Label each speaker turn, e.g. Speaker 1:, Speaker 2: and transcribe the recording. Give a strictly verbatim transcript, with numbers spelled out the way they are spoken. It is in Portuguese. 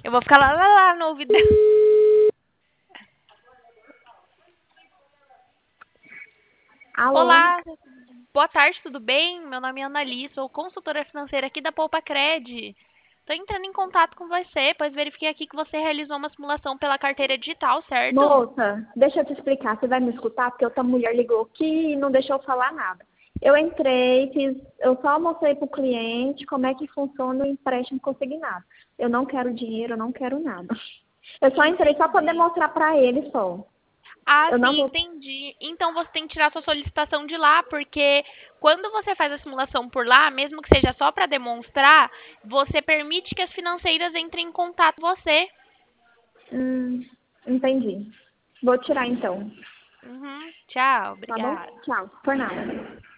Speaker 1: Eu vou ficar lá, lá, lá no ouvido dela.
Speaker 2: Alô?
Speaker 1: Olá, boa tarde, tudo bem? Meu nome é Annalise, sou consultora financeira aqui da Poupa Cred. Estou entrando em contato com você, pois verifiquei aqui que você realizou uma simulação pela carteira digital, certo?
Speaker 2: Moça, deixa eu te explicar. Você vai me escutar? Porque outra mulher ligou aqui e não deixou eu falar nada. Eu entrei, fiz, eu só mostrei para o cliente como é que funciona o empréstimo consignado. Eu não quero dinheiro, eu não quero nada. Eu só entrei só para
Speaker 1: Entendi.
Speaker 2: demonstrar para ele só.
Speaker 1: Ah,
Speaker 2: Eu não
Speaker 1: sim,
Speaker 2: vou.
Speaker 1: entendi. Então você tem que tirar sua solicitação de lá, porque quando você faz a simulação por lá, mesmo que seja só para demonstrar, você permite que as financeiras entrem em contato com você.
Speaker 2: Hum, entendi. Vou tirar então.
Speaker 1: Uhum. Tchau,
Speaker 2: Tá bom?
Speaker 1: obrigada.
Speaker 2: Tchau. Por nada.